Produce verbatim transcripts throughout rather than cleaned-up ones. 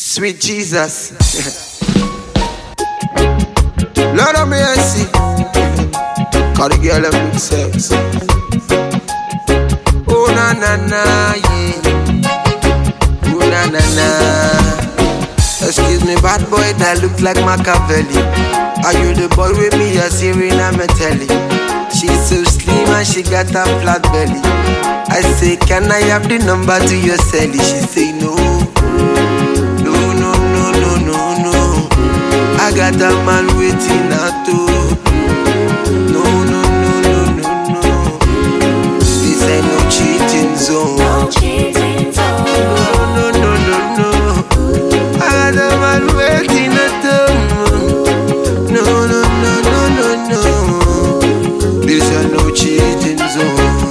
Sweet Jesus. Lord of mercy. Call the girl and big sex. Oh na na na, yeah. Oh na na na. Excuse me, bad boy that look like Machiavelli. Are you the boy with me? You're Serena Metelli. She's so slim and she got a flat belly. I say, can I have the number to your celly? She say no. No, no, no, no, no, no. I got a man waiting at home. No, no, no, no, no, no. This ain't no cheating zone. No cheating zone. No, no, no, no, no. I got a man waiting at home. No, no, no, no, no, no. This ain't no cheating zone.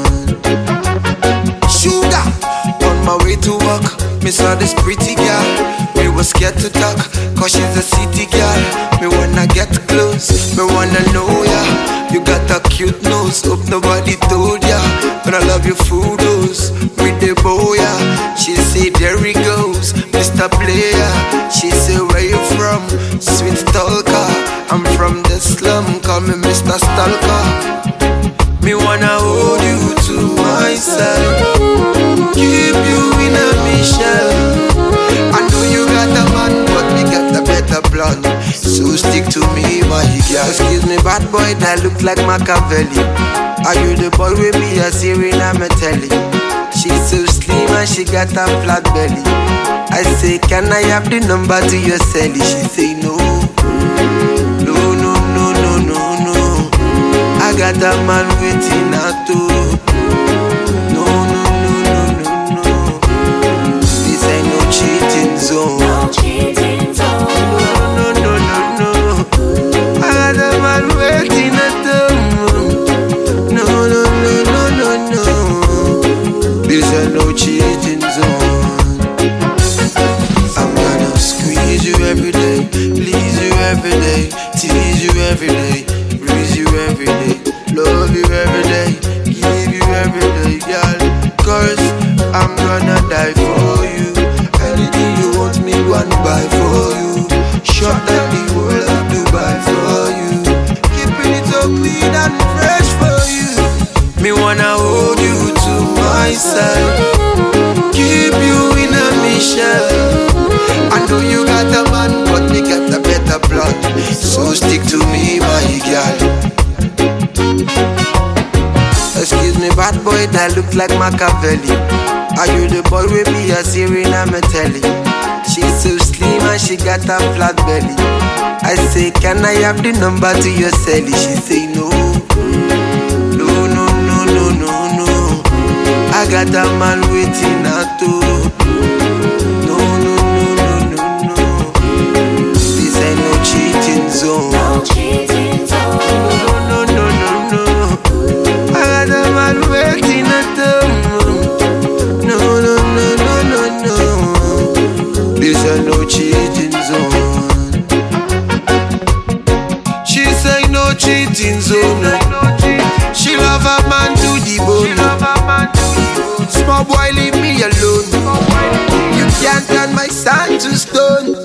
Sugar, on my way to work, me saw this pretty girl. Me was scared to talk, cause she's a city girl. Me wanna get close, me wanna know ya. You got a cute nose, hope nobody told ya. But I love your photos with the boya. She say there he goes, Mister Player. She say where you from, sweet stalker. I'm from the slum, call me Mister Stalker. Me wanna hold you to myself, keep you in a mission. I know you got a man, but me got a better plan. So stick to me, my girl. Excuse me, bad boy that look like Machiavelli. Are you the boy with me? You're Serena Metelli. She's so slim and she got a flat belly. I say, can I have the number to your celly? She say no. No, no, no, no, no, no. I got a man waiting at home. No, no, no, no, no, no. This ain't no cheating zone. No cheating zone. No, no, no, no. I got a man waiting at home. No, no, no, no, no, no. This ain't no cheating zone. I'm gonna squeeze you every day, please you every day, tease you every day, breeze you every day, love you every day, give you every day, girl. Cause I'm gonna die for you. Anything you want me, one buy for you. Shut down the world of Dubai for you. Keeping it so clean and fresh for you. Me wanna hold you to myself, keep you in a mission. I know you got a man, but me got a better plan. So stick to me, my girl. Excuse me, bad boy that look like Machiavelli. Are you the boy with me? You're Serena Metelli. She's so slim and she got a flat belly. I say, can I have the number to your celly? She say no. No, no, no, no, no, no. I got a man waiting at home. No, no, no, no, no, no. This ain't no cheating zone. No cheating zone. No, no, no, no, no. I got a man waiting at home. No, no, no, no, no, no. This ain't no cheating zone. She say no cheating zone. She love a man to the bone. Small boy leave me alone. You can't turn my sand to stone.